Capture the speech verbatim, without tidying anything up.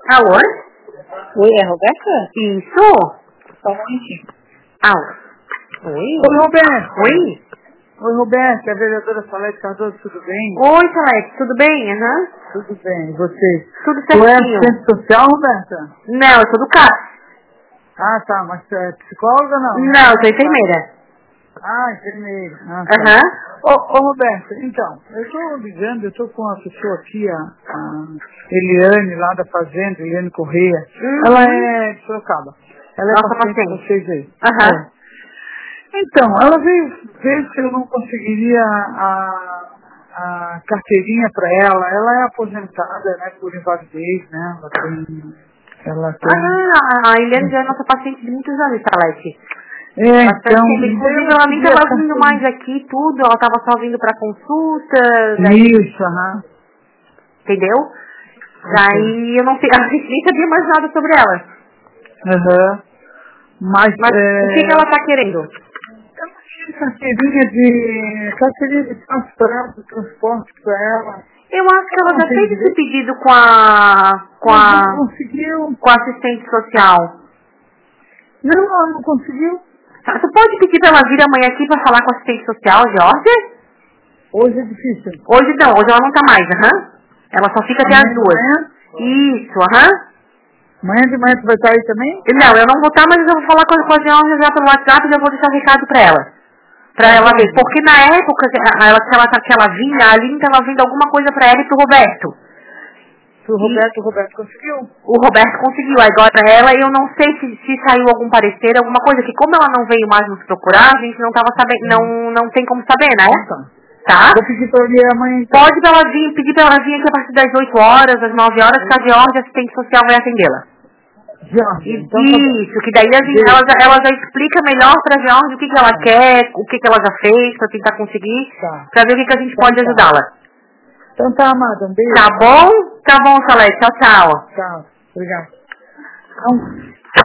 Alô? Oi, é a Roberta? Isso? Onde? Alô? Oi? Oi, Roberto. Oi? Oi, Roberto, é a vereadora Salete Cardoso, tudo bem? Oi, Salete, tudo bem? Aham. Tudo bem, e você? Tudo Tu é certinho. assistente social, Roberta? Não, eu sou do C A S. Ah, tá, mas tu é psicóloga ou não? Não, eu sou enfermeira. Ah, enfermeira. Ah, tá. Aham. Ô, ô, Roberto, então, eu estou ligando, eu estou com uma pessoa aqui, a, a Eliane, lá da Fazenda, Eliane Correia. Uhum. Ela é de Sorocaba. Ela é Nossa, paciente com paciente. vocês aí. Aham. É. Então, ela veio ver se eu não conseguiria a, a carteirinha para ela. Ela é aposentada, né, por invalidez, né? Ela tem... Ela tem... Ah, a Eliane já é nossa paciente de muitos anos, Salete. É, Bastante então... tempo. Inclusive, ela nem eu estava vindo queria mais aqui, tudo. Ela estava só vindo para consulta, daí, Isso, aham. entendeu? Daí eu não sei, a gente nem sabia mais nada sobre ela. Aham. Mas, Mas é... o que, que ela tá querendo? eu não tinha carteirinha de... carteirinha de transporte, de transporte para ela. Eu acho que ela Não já tem fez esse direito. pedido com a, com Mas a, não conseguiu. com a assistente social. Não, ela não conseguiu. Tá, você pode pedir pra ela vir amanhã aqui pra falar com a assistente social, Jorge? Hoje é difícil. Hoje não, hoje ela não tá mais, aham. Ela só fica até Amanhã as de duas. manhã? Isso, aham. Amanhã de manhã tu vai estar aí também? Não, eu não vou estar, mas eu vou falar com a, com a Georgia já pelo WhatsApp e já vou deixar o recado pra ela. Pra Tá ela bom. ver. Porque na época que ela, que ela, que ela vinha, a Aline tava vindo alguma coisa pra ela e pro Roberto. O Roberto, o Roberto conseguiu. O Roberto conseguiu. Agora pra ela, eu não sei se, se saiu algum parecer, alguma coisa, que como ela não veio mais nos procurar, a gente não tava sabendo, não, não tem como saber, né? Tá. Tá? Vou pedir pra ele amanhã então. Pode pra ela vir, pedir pra ela vir aqui a partir das oito horas, das nove horas, que a Georgia, assistente social, vai atendê-la. Jorge, E- então tá bom. Isso, que daí a gente, ela, já, ela já explica melhor pra Georgia o que, que ela quer, o que, que ela já fez, pra tentar conseguir, Tá. pra ver o que, que a gente Então pode tá. ajudá-la. Então tá, amada. Um beijo. Tá bom? Tá bom, Salete. Tchau, tchau. Tchau. Obrigado. Então,